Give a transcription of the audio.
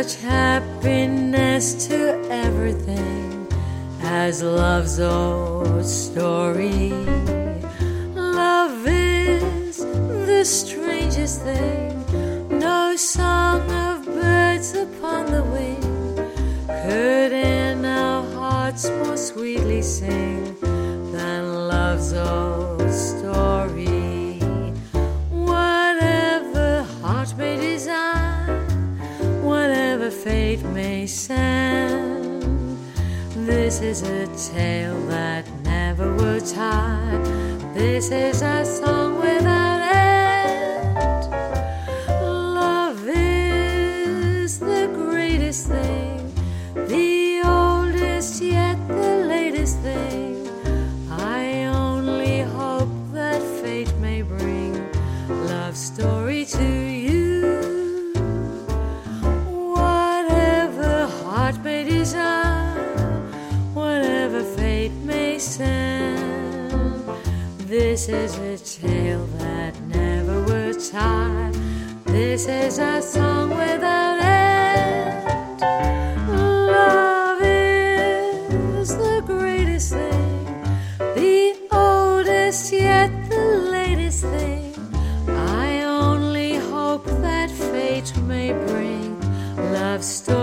such happiness to everything as love's old story. Love is the strangest thing, no song of birds upon the wing could in our hearts more sweetly sing than love's old story. Whatever heart may desire, whatever fate may send, this is a tale that never will tire. This is a song without end. Love is the greatest thing, the oldest yet the latest thing. I only hope that fate may bring love's story to you. Whatever heart may desire, whatever fate may send, this is a tale that never will tire. This is a song without end. Love is the greatest thing, the oldest yet the latest thing. I only hope that fate may bring love's story